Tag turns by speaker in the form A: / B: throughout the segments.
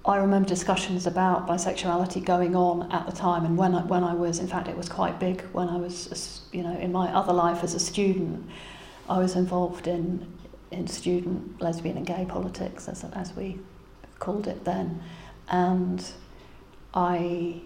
A: I remember discussions about bisexuality going on at the time, and when I was, in fact, it was quite big when I was, in my other life as a student, I was involved in student lesbian and gay politics, as we called it then, and I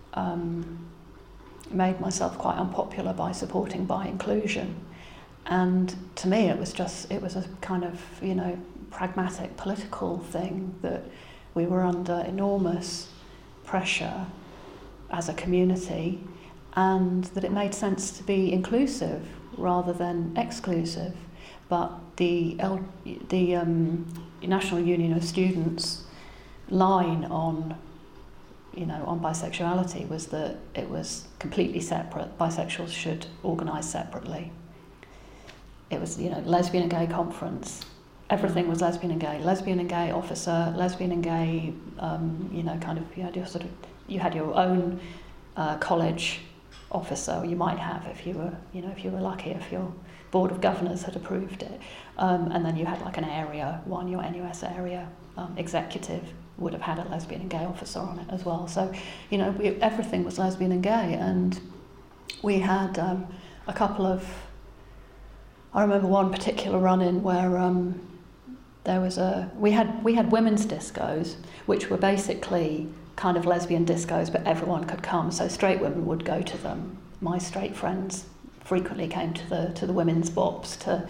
A: made myself quite unpopular by supporting bi inclusion, and to me it was a kind of pragmatic political thing that we were under enormous pressure as a community, and that it made sense to be inclusive rather than exclusive. But the National Union of Students' line on bisexuality was that it was completely separate. Bisexuals should organise separately. It was, lesbian and gay conference. Everything was lesbian and gay officer, lesbian and gay, you had your own college officer, or you might have if you were lucky, if your board of governors had approved it. And then you had like an area one, your NUS area executive would have had a lesbian and gay officer on it as well. So, everything was lesbian and gay, and we had a couple of, I remember one particular run-in where we had women's discos, which were basically kind of lesbian discos, but everyone could come. So straight women would go to them. My straight friends frequently came to the women's bops to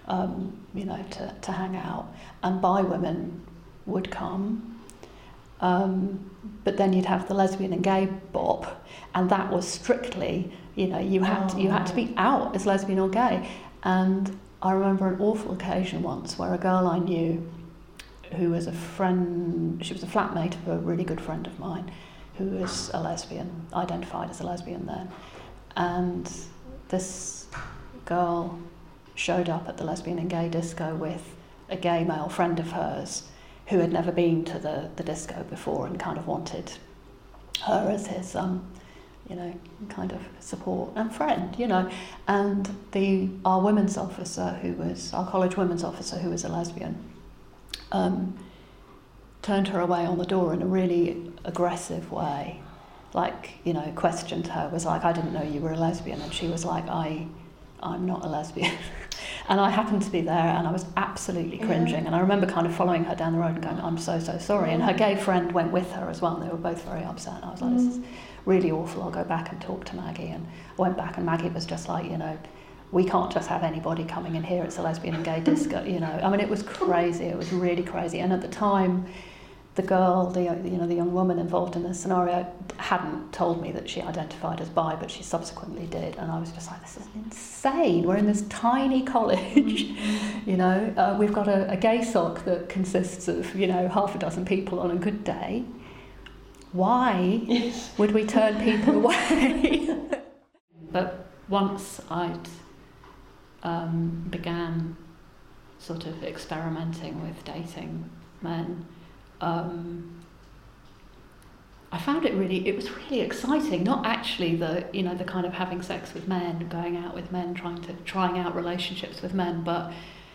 A: hang out, and bi women would come. But then you'd have the lesbian and gay bop, and that was strictly, you had to be out as lesbian or gay. And I remember an awful occasion once where a girl I knew, who was a friend, she was a flatmate of a really good friend of mine, who was a lesbian, identified as a lesbian then. And this girl showed up at the lesbian and gay disco with a gay male friend of hers who had never been to the disco before, and kind of wanted her as his kind of support and friend, and our women's officer, our college women's officer, who was a lesbian, turned her away on the door in a really aggressive way, questioned her, was like, I didn't know you were a lesbian, and she was like, I'm not a lesbian. And I happened to be there, and I was absolutely cringing, and I remember kind of following her down the road and going, I'm so sorry, and her gay friend went with her as well, and they were both very upset, and I was like, this is really awful, I'll go back and talk to Maggie. And I went back, and Maggie was just like, we can't just have anybody coming in here, it's a lesbian and gay disco, I mean, it was crazy, it was really crazy. And at the time, the girl, the young woman involved in this scenario hadn't told me that she identified as bi, but she subsequently did, and I was just like, this is insane. We're in this tiny college, we've got a gay soc that consists of, half a dozen people on a good day. Why would we turn people away? But once I'd began sort of experimenting with dating men, I found it was really exciting. Not actually the kind of having sex with men, going out with men, trying out relationships with men, but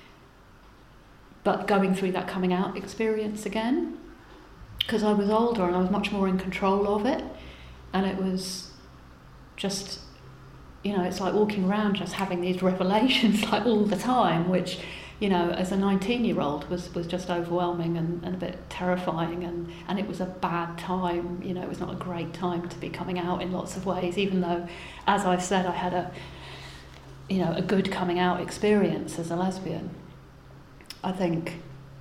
A: going through that coming out experience again, because I was older and I was much more in control of it, and it was just, it's like walking around just having these revelations like all the time, which, as a 19-year-old was just overwhelming and a bit terrifying, and it was a bad time, it was not a great time to be coming out in lots of ways, even though, as I've said, I had a good coming out experience as a lesbian. I think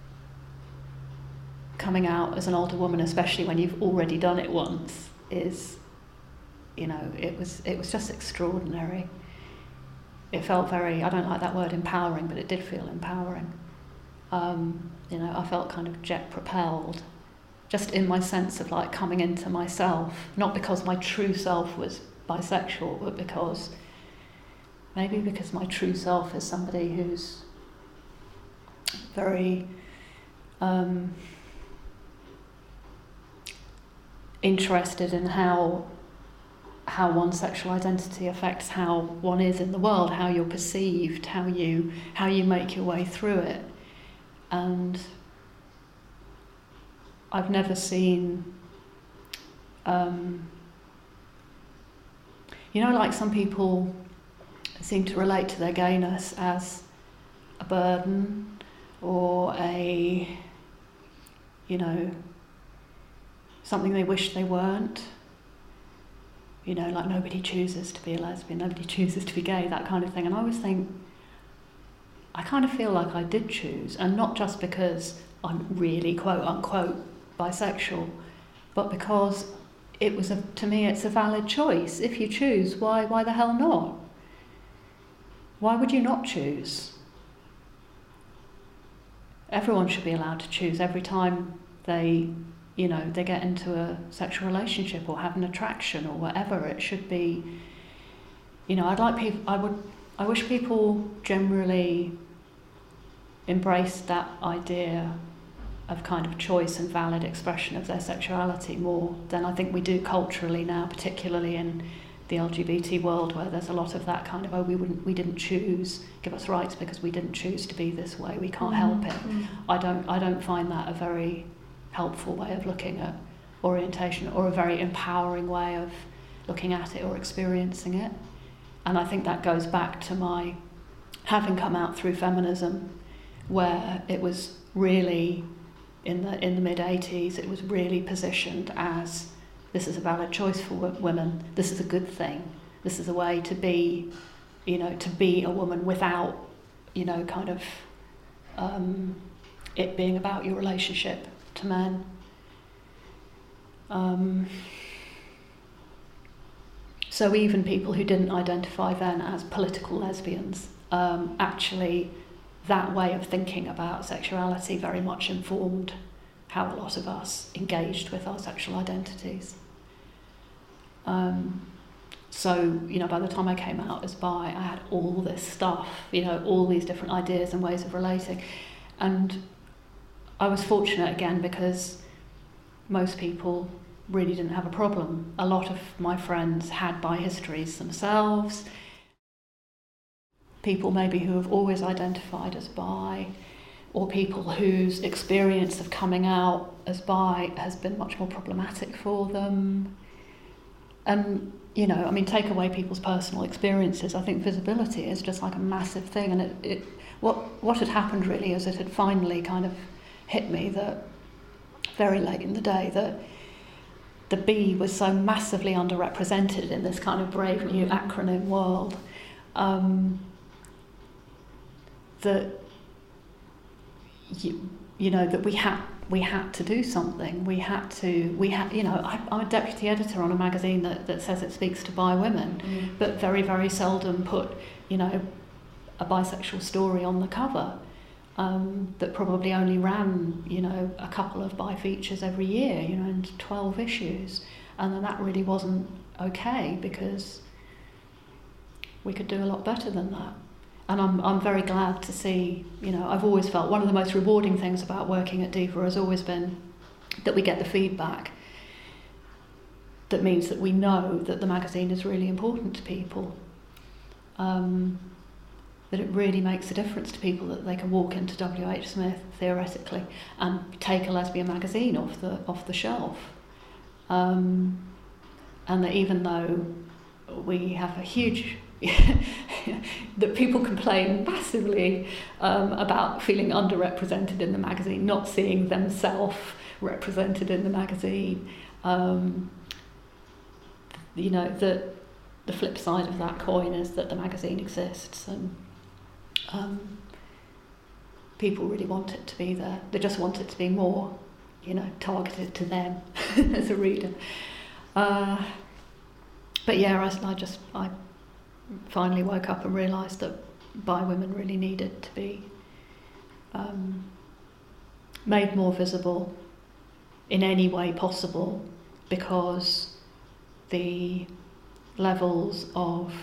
A: coming out as an older woman, especially when you've already done it once, is, it was just extraordinary. It felt very, I don't like that word empowering, but it did feel empowering. I felt kind of jet propelled, just in my sense of like coming into myself, not because my true self was bisexual, but because my true self is somebody who's very interested in how one's sexual identity affects how one is in the world, how you're perceived, how you make your way through it. And I've never seen, like some people seem to relate to their gayness as a burden or something they wish they weren't. Like nobody chooses to be a lesbian, nobody chooses to be gay, that kind of thing. And I always think, I kind of feel like I did choose, and not just because I'm really quote unquote bisexual, but because to me it's a valid choice. If you choose, why the hell not? Why would you not choose? Everyone should be allowed to choose every time they get into a sexual relationship or have an attraction or whatever. It should be, I wish people generally embraced that idea of kind of choice and valid expression of their sexuality more than I think we do culturally now, particularly in the LGBT world, where there's a lot of that kind of, we didn't choose, give us rights because we didn't choose to be this way, we can't help it. I don't find that a very helpful way of looking at orientation, or a very empowering way of looking at it or experiencing it. And I think that goes back to my having come out through feminism, where it was really in the mid-80s, it was really positioned as, this is a valid choice for women, this is a good thing, this is a way to be a woman without it being about your relationship to men. So even people who didn't identify then as political lesbians, actually that way of thinking about sexuality very much informed how a lot of us engaged with our sexual identities. So, by the time I came out as bi, I had all this stuff, all these different ideas and ways of relating. And I was fortunate again because most people really didn't have a problem. A lot of my friends had bi histories themselves. People maybe who have always identified as bi, or people whose experience of coming out as bi has been much more problematic for them. And, take away people's personal experiences, I think visibility is just like a massive thing. And what had happened really is it had finally kind of hit me that very late in the day that the B was so massively underrepresented in this kind of brave new acronym world, that that we had to do something. I'm a deputy editor on a magazine that says it speaks to bi women, but very, very seldom put a bisexual story on the cover. That probably only ran a couple of bi features every year, and 12 issues, and then that really wasn't okay, because we could do a lot better than that. And I'm very glad to see, I've always felt one of the most rewarding things about working at Diva has always been that we get the feedback that means that we know that the magazine is really important to people, that it really makes a difference to people, that they can walk into WH Smith theoretically and take a lesbian magazine off the shelf, and that even though we have a huge that people complain massively about feeling underrepresented in the magazine, not seeing themselves represented in the magazine. That the flip side of that coin is that the magazine exists, and people really want it to be there. They just want it to be more, targeted to them as a reader. But yeah, I finally woke up and realised that bi women really needed to be made more visible in any way possible, because the levels of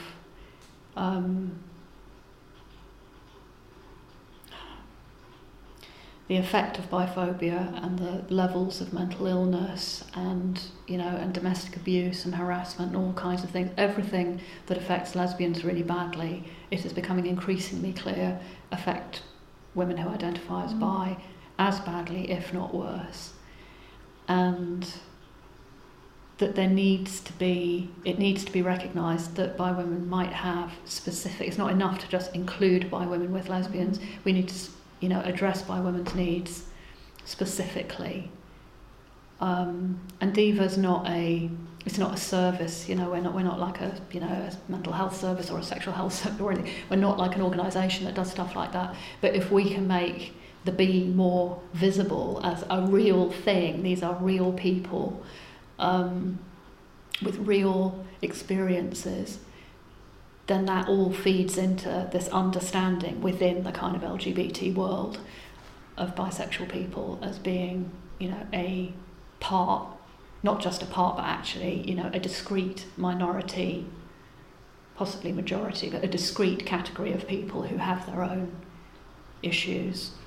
A: the effect of biphobia and the levels of mental illness and domestic abuse and harassment and all kinds of things, everything that affects lesbians really badly, it is becoming increasingly clear, affect women who identify as bi as badly, if not worse. and that it needs to be recognised that bi women might have specific. It's not enough to just include bi women with lesbians. We need to, address bi women's needs specifically. And Diva's it's not a service. We're not like a mental health service or a sexual health service or anything. We're not like an organisation that does stuff like that. But if we can make the bi more visible as a real thing, these are real people. With real experiences, then that all feeds into this understanding within the kind of LGBT world of bisexual people as being, a part, not just a part, but actually, a discrete minority, possibly majority, but a discrete category of people who have their own issues.